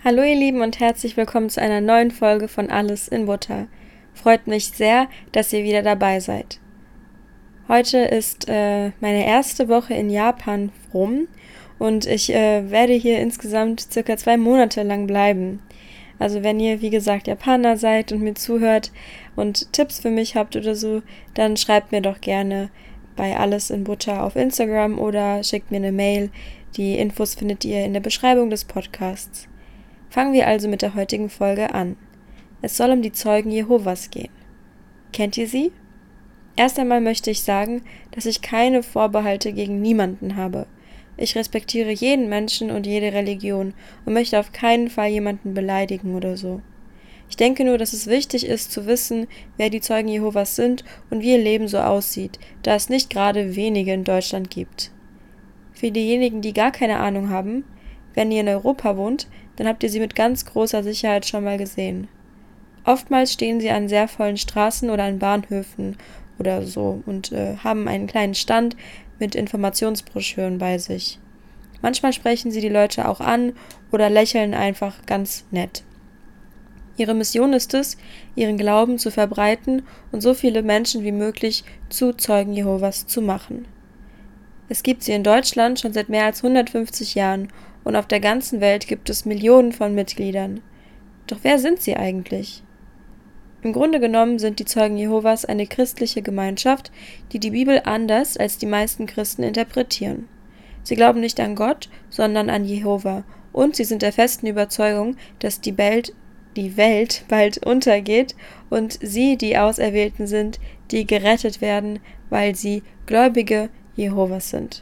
Hallo ihr Lieben und herzlich willkommen zu einer neuen Folge von Alles in Butter. Freut mich sehr, dass ihr wieder dabei seid. Heute ist meine erste Woche in Japan rum und ich werde hier insgesamt circa 2 Monate lang bleiben. Also wenn ihr, wie gesagt, Japaner seid und mir zuhört und Tipps für mich habt oder so, dann schreibt mir doch gerne bei Alles in Butter auf Instagram oder schickt mir eine Mail. Die Infos findet ihr in der Beschreibung des Podcasts. Fangen wir also mit der heutigen Folge an. Es soll um die Zeugen Jehovas gehen. Kennt ihr sie? Erst einmal möchte ich sagen, dass ich keine Vorbehalte gegen niemanden habe. Ich respektiere jeden Menschen und jede Religion und möchte auf keinen Fall jemanden beleidigen oder so. Ich denke nur, dass es wichtig ist zu wissen, wer die Zeugen Jehovas sind und wie ihr Leben so aussieht, da es nicht gerade wenige in Deutschland gibt. Für diejenigen, die gar keine Ahnung haben, wenn ihr in Europa wohnt, dann habt ihr sie mit ganz großer Sicherheit schon mal gesehen. Oftmals stehen sie an sehr vollen Straßen oder an Bahnhöfen oder so und haben einen kleinen Stand mit Informationsbroschüren bei sich. Manchmal sprechen sie die Leute auch an oder lächeln einfach ganz nett. Ihre Mission ist es, ihren Glauben zu verbreiten und so viele Menschen wie möglich zu Zeugen Jehovas zu machen. Es gibt sie in Deutschland schon seit mehr als 150 Jahren und auf der ganzen Welt gibt es Millionen von Mitgliedern. Doch wer sind sie eigentlich? Im Grunde genommen sind die Zeugen Jehovas eine christliche Gemeinschaft, die die Bibel anders als die meisten Christen interpretieren. Sie glauben nicht an Gott, sondern an Jehova und sie sind der festen Überzeugung, dass die Welt bald untergeht und sie die Auserwählten sind, die gerettet werden, weil sie Gläubige Jehovas sind.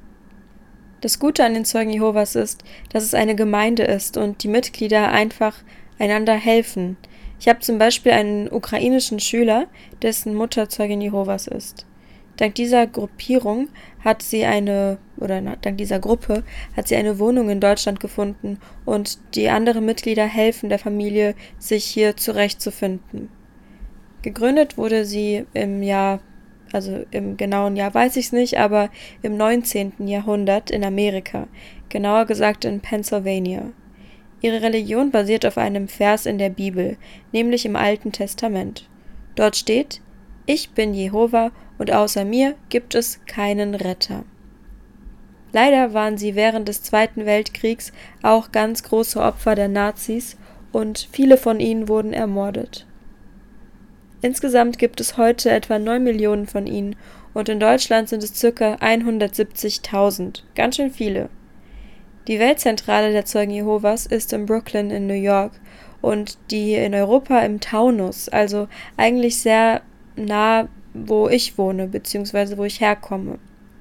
Das Gute an den Zeugen Jehovas ist, dass es eine Gemeinde ist und die Mitglieder einfach einander helfen. Ich habe zum Beispiel einen ukrainischen Schüler, dessen Mutter Zeugin Jehovas ist. Dank dieser Gruppe hat sie eine Wohnung in Deutschland gefunden und die anderen Mitglieder helfen der Familie, sich hier zurechtzufinden. Gegründet wurde sie im genauen Jahr weiß ich es nicht, aber im 19. Jahrhundert in Amerika, genauer gesagt in Pennsylvania. Ihre Religion basiert auf einem Vers in der Bibel, nämlich im Alten Testament. Dort steht: Ich bin Jehova und außer mir gibt es keinen Retter. Leider waren sie während des Zweiten Weltkriegs auch ganz große Opfer der Nazis und viele von ihnen wurden ermordet. Insgesamt gibt es heute etwa 9 Millionen von ihnen und in Deutschland sind es ca. 170.000, ganz schön viele. Die Weltzentrale der Zeugen Jehovas ist in Brooklyn in New York und die in Europa im Taunus, also eigentlich sehr nah, wo ich wohne bzw. wo ich herkomme.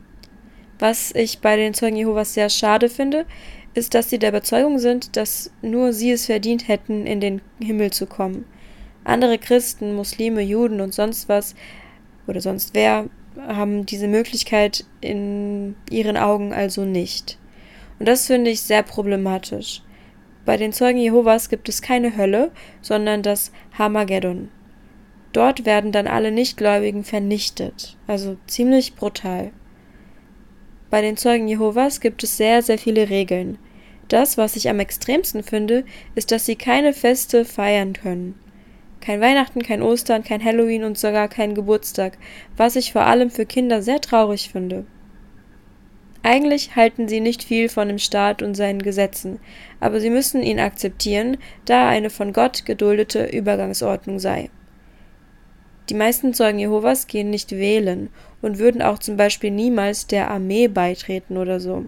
Was ich bei den Zeugen Jehovas sehr schade finde, ist, dass sie der Überzeugung sind, dass nur sie es verdient hätten, in den Himmel zu kommen. Andere Christen, Muslime, Juden und sonst was oder sonst wer haben diese Möglichkeit in ihren Augen also nicht. Und das finde ich sehr problematisch. Bei den Zeugen Jehovas gibt es keine Hölle, sondern das Harmageddon. Dort werden dann alle Nichtgläubigen vernichtet, also ziemlich brutal. Bei den Zeugen Jehovas gibt es sehr, sehr viele Regeln. Das, was ich am extremsten finde, ist, dass sie keine Feste feiern können. Kein Weihnachten, kein Ostern, kein Halloween und sogar kein Geburtstag, was ich vor allem für Kinder sehr traurig finde. Eigentlich halten sie nicht viel von dem Staat und seinen Gesetzen, aber sie müssen ihn akzeptieren, da er eine von Gott geduldete Übergangsordnung sei. Die meisten Zeugen Jehovas gehen nicht wählen und würden auch zum Beispiel niemals der Armee beitreten oder so.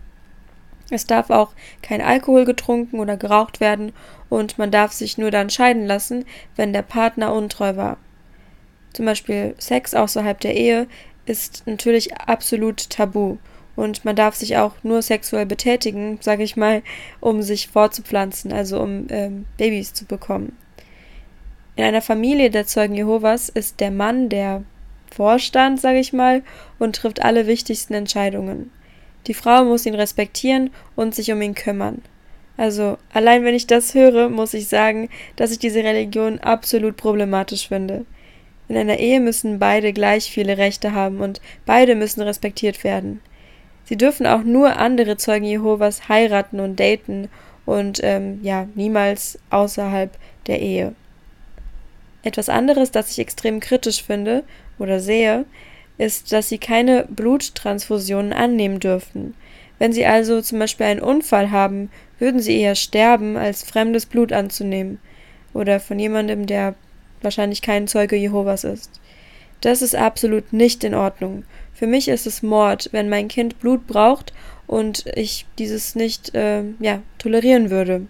Es darf auch kein Alkohol getrunken oder geraucht werden und man darf sich nur dann scheiden lassen, wenn der Partner untreu war. Zum Beispiel Sex außerhalb der Ehe ist natürlich absolut tabu und man darf sich auch nur sexuell betätigen, sage ich mal, um sich fortzupflanzen, also um Babys zu bekommen. In einer Familie der Zeugen Jehovas ist der Mann der Vorstand, sage ich mal, und trifft alle wichtigsten Entscheidungen. Die Frau muss ihn respektieren und sich um ihn kümmern. Also, allein wenn ich das höre, muss ich sagen, dass ich diese Religion absolut problematisch finde. In einer Ehe müssen beide gleich viele Rechte haben und beide müssen respektiert werden. Sie dürfen auch nur andere Zeugen Jehovas heiraten und daten und ja, niemals außerhalb der Ehe. Etwas anderes, das ich extrem kritisch finde oder sehe, ist, dass sie keine Bluttransfusionen annehmen dürften. Wenn sie also zum Beispiel einen Unfall haben, würden sie eher sterben, als fremdes Blut anzunehmen. Oder von jemandem, der wahrscheinlich kein Zeuge Jehovas ist. Das ist absolut nicht in Ordnung. Für mich ist es Mord, wenn mein Kind Blut braucht und ich dieses nicht tolerieren würde.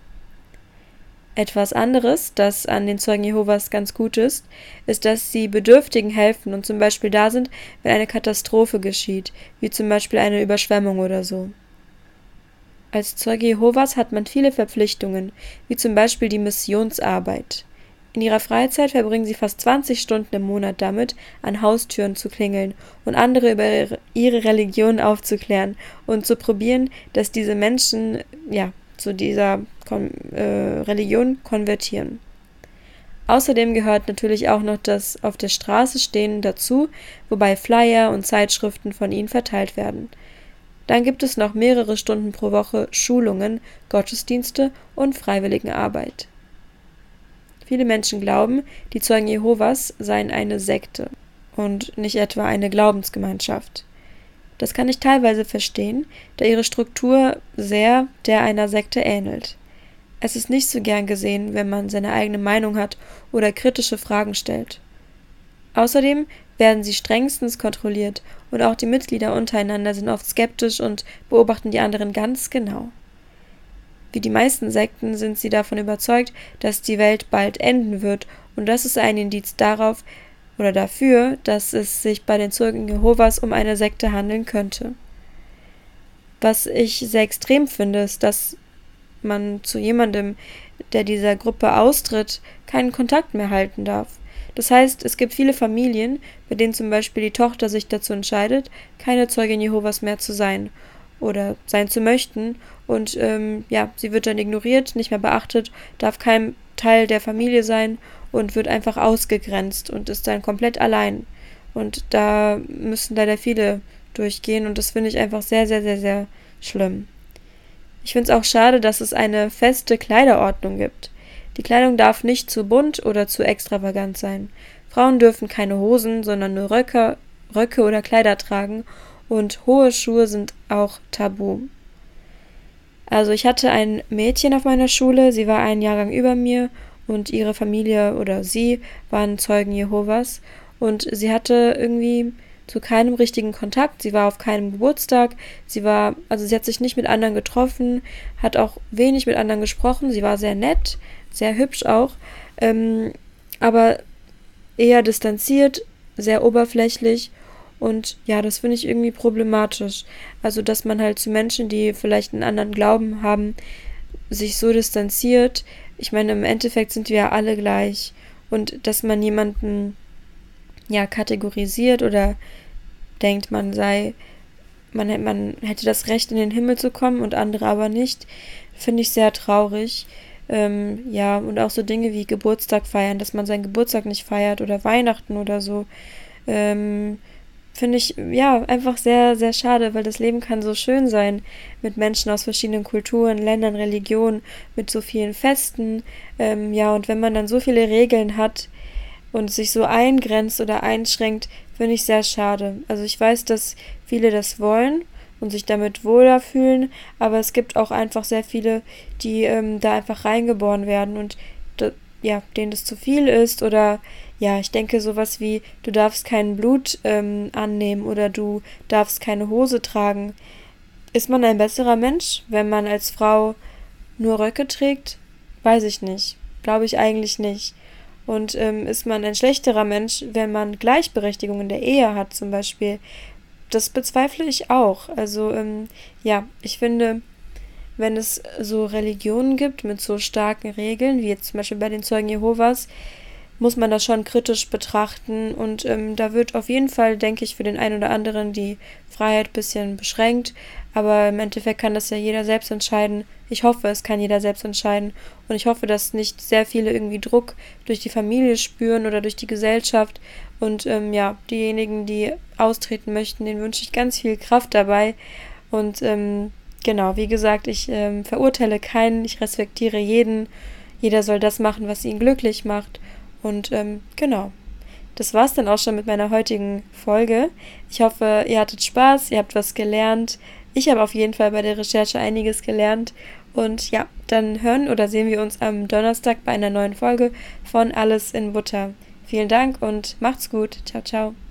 Etwas anderes, das an den Zeugen Jehovas ganz gut ist, dass sie Bedürftigen helfen und zum Beispiel da sind, wenn eine Katastrophe geschieht, wie zum Beispiel eine Überschwemmung oder so. Als Zeuge Jehovas hat man viele Verpflichtungen, wie zum Beispiel die Missionsarbeit. In ihrer Freizeit verbringen sie fast 20 Stunden im Monat damit, an Haustüren zu klingeln und andere über ihre Religion aufzuklären und zu probieren, dass diese Menschen zu dieser Religion konvertieren. Außerdem gehört natürlich auch noch das auf der Straße stehen dazu, wobei Flyer und Zeitschriften von ihnen verteilt werden. Dann gibt es noch mehrere Stunden pro Woche Schulungen, Gottesdienste und Freiwilligenarbeit. Viele Menschen glauben, die Zeugen Jehovas seien eine Sekte und nicht etwa eine Glaubensgemeinschaft. Das kann ich teilweise verstehen, da ihre Struktur sehr der einer Sekte ähnelt. Es ist nicht so gern gesehen, wenn man seine eigene Meinung hat oder kritische Fragen stellt. Außerdem werden sie strengstens kontrolliert und auch die Mitglieder untereinander sind oft skeptisch und beobachten die anderen ganz genau. Wie die meisten Sekten sind sie davon überzeugt, dass die Welt bald enden wird und das ist ein Indiz darauf oder dafür, dass es sich bei den Zeugen Jehovas um eine Sekte handeln könnte. Was ich sehr extrem finde, ist, dass man zu jemandem, der dieser Gruppe austritt, keinen Kontakt mehr halten darf. Das heißt, es gibt viele Familien, bei denen zum Beispiel die Tochter sich dazu entscheidet, keine Zeugin Jehovas mehr zu sein oder sein zu möchten und sie wird dann ignoriert, nicht mehr beachtet, darf kein Teil der Familie sein und wird einfach ausgegrenzt und ist dann komplett allein. Und da müssen leider viele durchgehen und das finde ich einfach sehr, sehr, sehr, sehr schlimm. Ich finde es auch schade, dass es eine feste Kleiderordnung gibt. Die Kleidung darf nicht zu bunt oder zu extravagant sein. Frauen dürfen keine Hosen, sondern nur Röcke oder Kleider tragen und hohe Schuhe sind auch tabu. Also ich hatte ein Mädchen auf meiner Schule, sie war einen Jahrgang über mir und ihre Familie oder sie waren Zeugen Jehovas und sie hatte irgendwie zu keinem richtigen Kontakt, sie war auf keinem Geburtstag, sie hat sich nicht mit anderen getroffen, hat auch wenig mit anderen gesprochen, sie war sehr nett, sehr hübsch auch, aber eher distanziert, sehr oberflächlich und ja, das finde ich irgendwie problematisch. Also, dass man halt zu Menschen, die vielleicht einen anderen Glauben haben, sich so distanziert. Ich meine, im Endeffekt sind wir ja alle gleich und dass man jemanden kategorisiert oder denkt, man hätte das Recht, in den Himmel zu kommen und andere aber nicht, finde ich sehr traurig. Und auch so Dinge wie Geburtstag feiern, dass man seinen Geburtstag nicht feiert oder Weihnachten oder so, finde ich, einfach sehr, sehr schade, weil das Leben kann so schön sein mit Menschen aus verschiedenen Kulturen, Ländern, Religionen, mit so vielen Festen, und wenn man dann so viele Regeln hat und sich so eingrenzt oder einschränkt, finde ich sehr schade. Also ich weiß, dass viele das wollen und sich damit wohler fühlen, aber es gibt auch einfach sehr viele, die da einfach reingeboren werden und denen das zu viel ist oder ich denke sowas wie, du darfst kein Blut annehmen oder du darfst keine Hose tragen. Ist man ein besserer Mensch, wenn man als Frau nur Röcke trägt? Weiß ich nicht. Glaube ich eigentlich nicht. Und ist man ein schlechterer Mensch, wenn man Gleichberechtigung in der Ehe hat zum Beispiel? Das bezweifle ich auch. Also ich finde, wenn es so Religionen gibt mit so starken Regeln, wie jetzt zum Beispiel bei den Zeugen Jehovas, muss man das schon kritisch betrachten und da wird auf jeden Fall, denke ich, für den einen oder anderen die Freiheit ein bisschen beschränkt, aber im Endeffekt kann das ja jeder selbst entscheiden. Ich hoffe, es kann jeder selbst entscheiden und ich hoffe, dass nicht sehr viele irgendwie Druck durch die Familie spüren oder durch die Gesellschaft und diejenigen, die austreten möchten, denen wünsche ich ganz viel Kraft dabei und genau, wie gesagt, ich verurteile keinen, ich respektiere jeden. Jeder soll das machen, was ihn glücklich macht. Und genau. Das war's dann auch schon mit meiner heutigen Folge. Ich hoffe, ihr hattet Spaß, ihr habt was gelernt. Ich habe auf jeden Fall bei der Recherche einiges gelernt. Und ja, dann hören oder sehen wir uns am Donnerstag bei einer neuen Folge von Alles in Butter. Vielen Dank und macht's gut. Ciao, ciao.